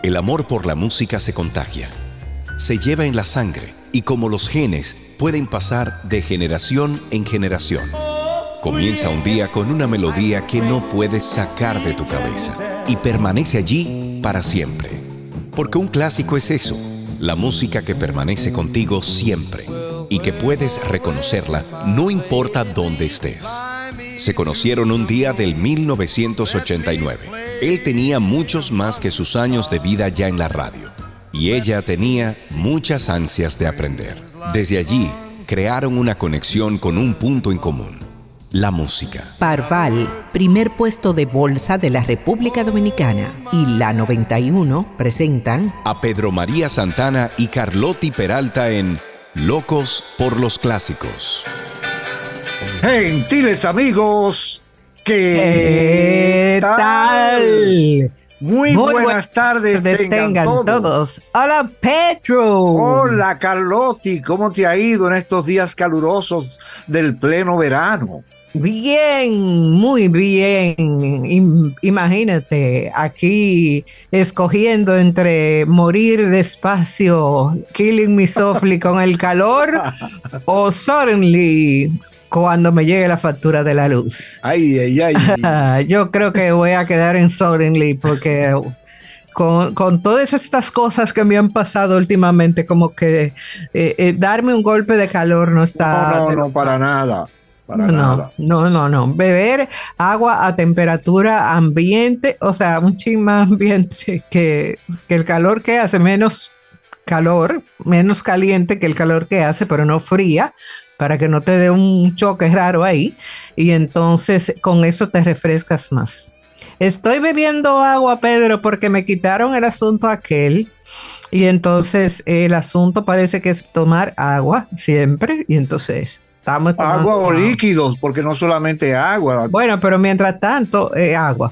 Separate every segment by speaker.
Speaker 1: El amor por la música se contagia, se lleva en la sangre y como los genes pueden pasar de generación en generación. Comienza un día con una melodía que no puedes sacar de tu cabeza y permanece allí para siempre. Porque un clásico es eso, la música que permanece contigo siempre y que puedes reconocerla no importa dónde estés. Se conocieron un día del 1989. Él tenía muchos más que sus años de vida ya en la radio. Y ella tenía muchas ansias de aprender. Desde allí, crearon una conexión con un punto en común: la música.
Speaker 2: Parval, primer puesto de bolsa de la República Dominicana, y la 91 presentan
Speaker 1: a Pedro María Santana y Carlotti Peralta en Locos por los Clásicos.
Speaker 3: Gentiles amigos,
Speaker 2: ¿qué tal?
Speaker 3: Muy buenas tardes
Speaker 2: tengan todos. Hola, Pedro.
Speaker 3: Hola, Carlotti. ¿Cómo te ha ido en estos días calurosos del pleno verano?
Speaker 2: Bien, muy bien. Imagínate, aquí escogiendo entre morir despacio, killing me softly con el calor, o suddenly cuando me llegue la factura de la luz.
Speaker 3: Ay.
Speaker 2: Yo creo que voy a quedar en suddenly porque con todas estas cosas que me han pasado últimamente, como que darme un golpe de calor no está...
Speaker 3: No, para nada. Nada.
Speaker 2: No. Beber agua a temperatura ambiente, o sea, un chin más ambiente que el calor que hace, menos caliente que el calor que hace, pero no fría, para que no te dé un choque raro ahí, y entonces con eso te refrescas más. Estoy bebiendo agua, Pedro, porque me quitaron el asunto aquel, y entonces el asunto parece que es tomar agua siempre, y entonces estamos tomando
Speaker 3: agua o líquidos, porque no solamente agua.
Speaker 2: Bueno, pero mientras tanto, agua.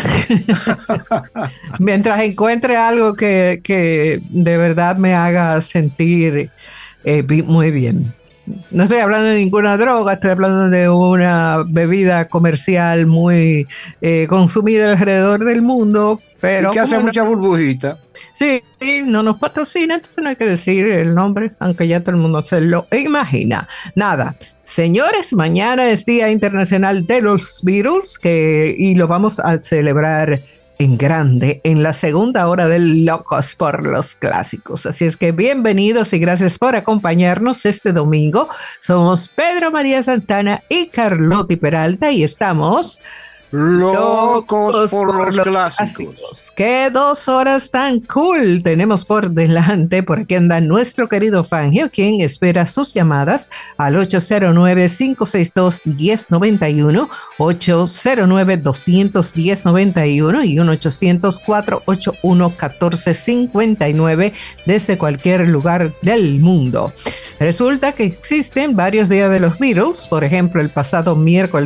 Speaker 2: Mientras encuentre algo que de verdad me haga sentir muy bien. No estoy hablando de ninguna droga, estoy hablando de una bebida comercial muy consumida alrededor del mundo, pero...
Speaker 3: Y que hace mucha burbujita.
Speaker 2: Sí, no nos patrocina, entonces no hay que decir el nombre, aunque ya todo el mundo se lo imagina. Nada, señores, mañana es Día Internacional de los Beatles, y lo vamos a celebrar en grande en la segunda hora de Locos por los Clásicos. Así es que bienvenidos y gracias por acompañarnos este domingo. Somos Pedro María Santana y Carlotti Peralta y estamos...
Speaker 3: Locos por los clásicos.
Speaker 2: ¡Qué 2 horas tan cool tenemos por delante! Por aquí anda nuestro querido Fangio, quien espera sus llamadas al 809-562-1091, 809-210-91 y 1-800-481-1459 desde cualquier lugar del mundo. Resulta que existen varios días de los Beatles. Por ejemplo, el pasado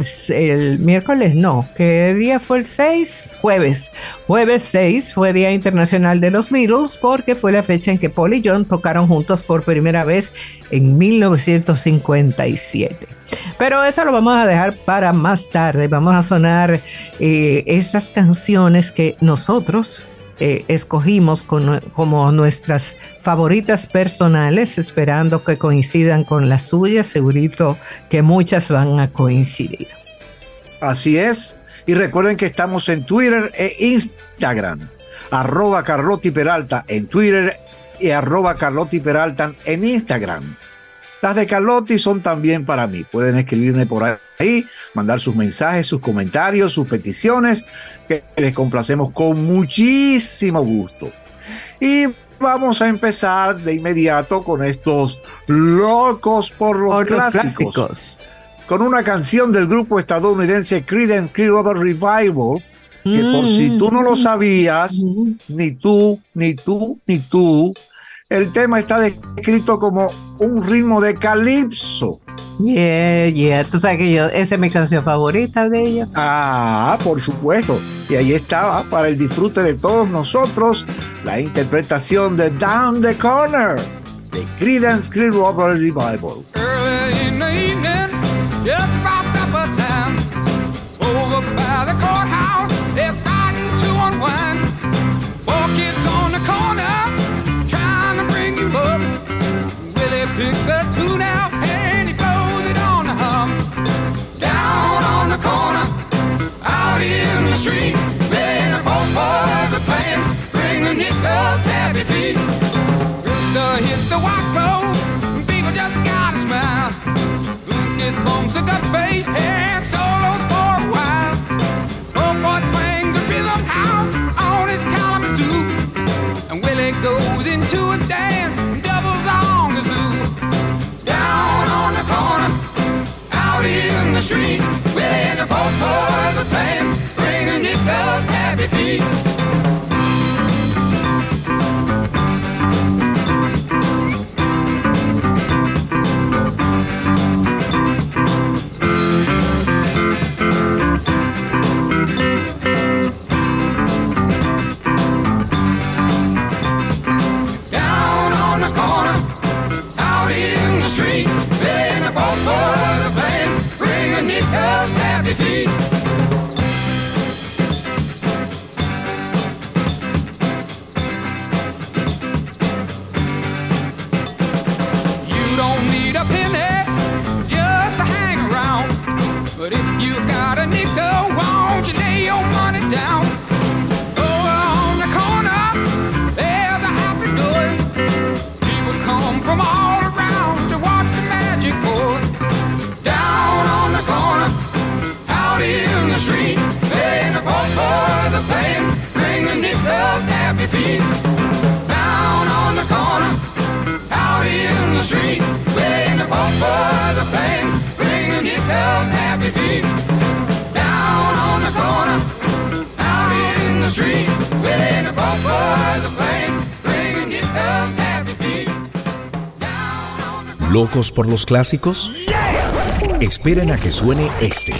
Speaker 2: ¿qué día fue el 6? Jueves 6 fue Día Internacional de los Beatles porque fue la fecha en que Paul y John tocaron juntos por primera vez en 1957. Pero eso lo vamos a dejar para más tarde. Vamos a sonar estas canciones que nosotros escogimos como nuestras favoritas personales, esperando que coincidan con las suyas. Segurito que muchas van a coincidir.
Speaker 3: Así es. Y recuerden que estamos en Twitter e Instagram. @Carlotti Peralta en Twitter y @Carlotti Peralta en Instagram. Las de Carlotti son también para mí. Pueden escribirme por ahí, mandar sus mensajes, sus comentarios, sus peticiones, que les complacemos con muchísimo gusto. Y vamos a empezar de inmediato con estos Locos por los clásicos. Con una canción del grupo estadounidense Creedence Clearwater Revival, que por si tú no lo sabías, ni tú, el tema está descrito como un ritmo de calipso.
Speaker 2: Yeah, tú sabes que esa es mi canción favorita de ellos.
Speaker 3: Ah, por supuesto. Y ahí estaba, para el disfrute de todos nosotros, la interpretación de Down the Corner, de Creedence Clearwater Revival.
Speaker 4: Early in the evening, just about supper time, over by the courthouse, they're starting to unwind. 4 kids on the Everybody goes into a dance, doubles on the zoo. Down on the corner, out in the street, where the folk boys are playing, bringing nickel happy feet. Feet. You don't need a penny just to hang around, but if you got a nickel, won't you lay your money down? Over on the corner, there's a happy door. People come from all around to watch the magic board. Down on the corner, out in the street, playing the folk boys are playing, bringing nickel happy feet. Down on the corner, out in the street, playing the folk boys are playing, bringing nickel happy feet. Down on the corner, out in the street, playing the folk boys are playing, bringing nickel happy feet.
Speaker 1: ¿Locos por los clásicos? Esperen a que suene este.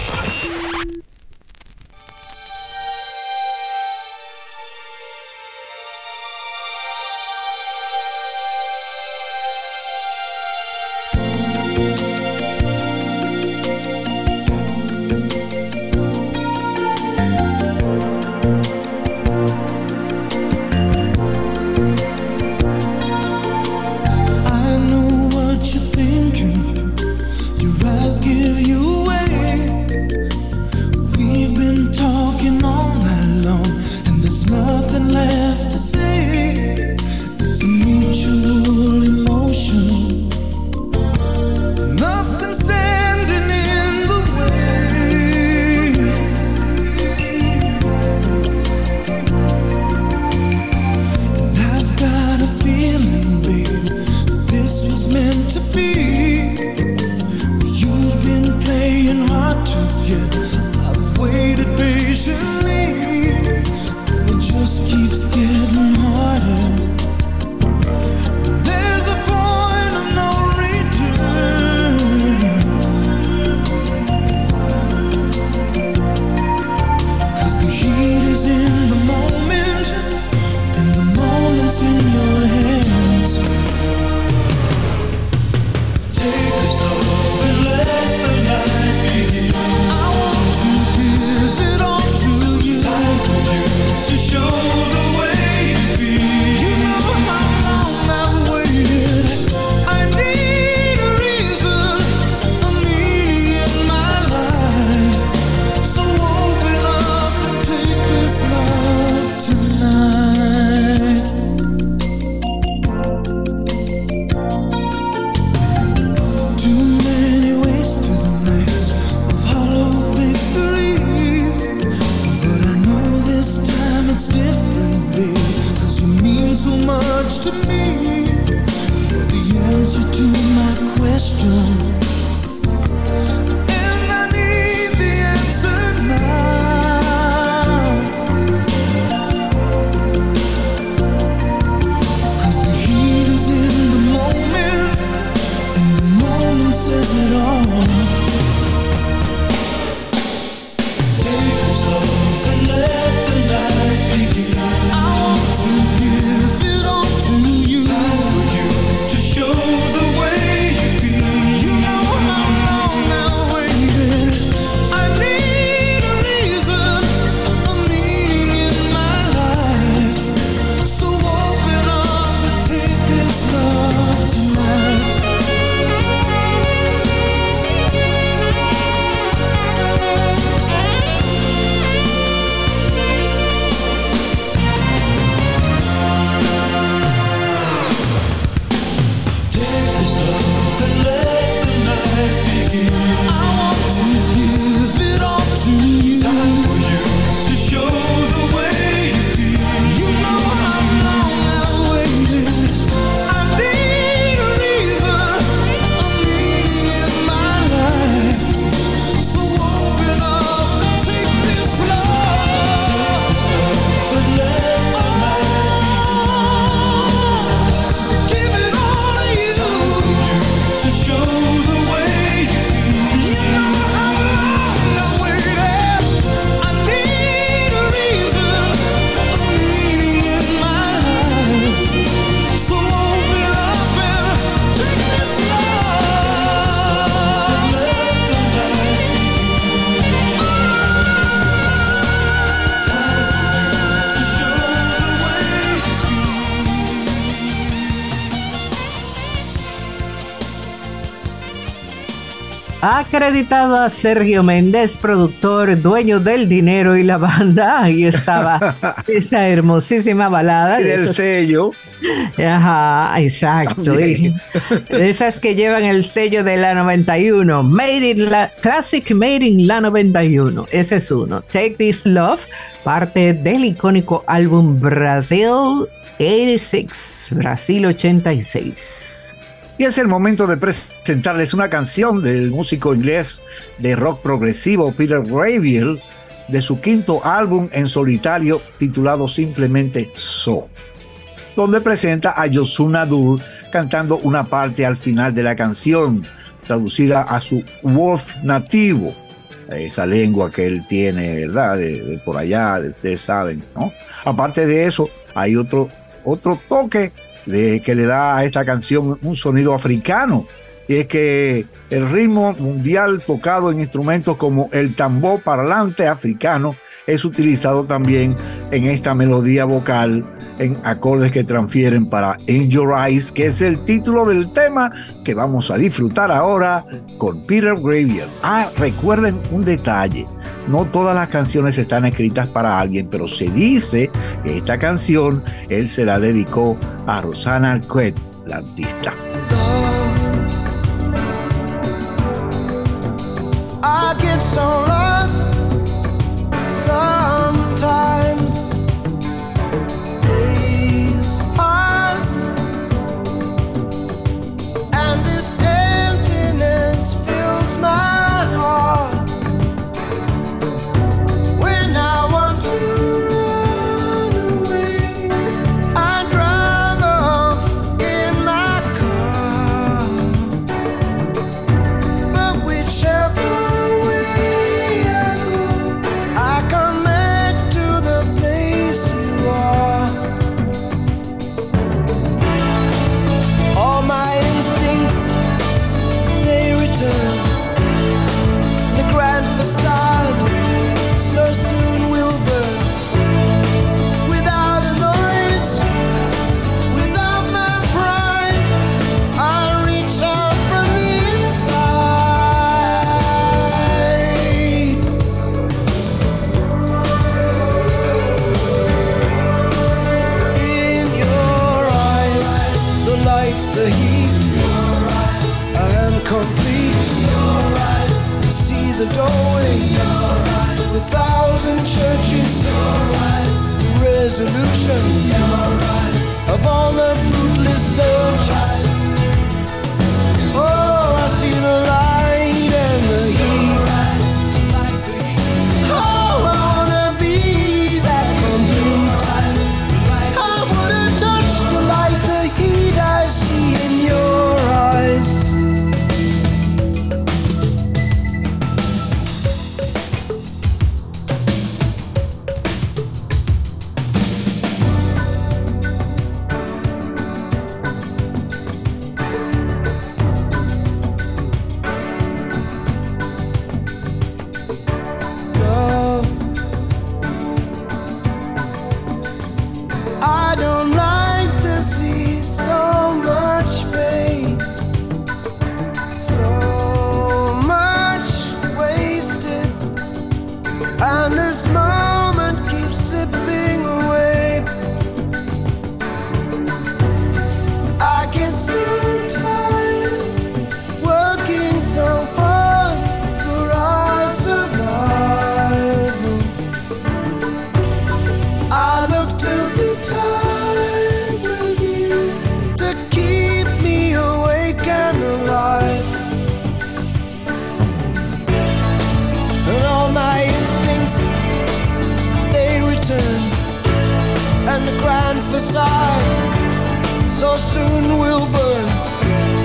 Speaker 5: Show the way you feel. You know
Speaker 2: Ha acreditado a Sergio Méndez, productor, dueño del dinero y la banda. Ahí estaba esa hermosísima balada.
Speaker 3: Y del sello.
Speaker 2: Ajá, exacto. Y esas que llevan el sello de la 91. Classic Made in la 91. Ese es uno. Take This Love, parte del icónico álbum Brasil 86. Brasil 86.
Speaker 3: Y es el momento de presentarles una canción del músico inglés de rock progresivo Peter Gabriel, de su quinto álbum en solitario titulado simplemente So, donde presenta a Yosun Adur cantando una parte al final de la canción, traducida a su Wolf nativo, esa lengua que él tiene, ¿verdad? De por allá, ustedes saben, ¿no? Aparte de eso, hay otro toque que le da a esta canción un sonido africano, y es que el ritmo mundial tocado en instrumentos como el tambor parlante africano es utilizado también en esta melodía vocal en acordes que transfieren para In Your Eyes, que es el título del tema que vamos a disfrutar ahora con Peter Gabriel. Recuerden un detalle: no todas las canciones están escritas para alguien, pero se dice que esta canción él se la dedicó a Rosanna Arquette, la artista.
Speaker 5: I get so lost sometimes. Days pass and this emptiness fills my heart. When I want to run away, I drive off in my car. But whichever way I go, I come back to the place you are. All my instincts, they return. The grand facade so soon will burn. Without a noise, without my pride, I reach out from the inside. In your eyes, the light, the heat, I am complete. See the doorway, the thousand churches, resolution of all the fruitless searches. Oh, I see the light and the heat. Oh, I wanna be that complete. I wanna touch the light, the heat I see in your eyes. Love, I don't like to see so much pain, so much wasted, and this moment keeps slipping away. I get so tired working so hard for our survival. I look to the time with you to keep me awake and alive. And all my instincts, they return. And the grand facade so soon will burn.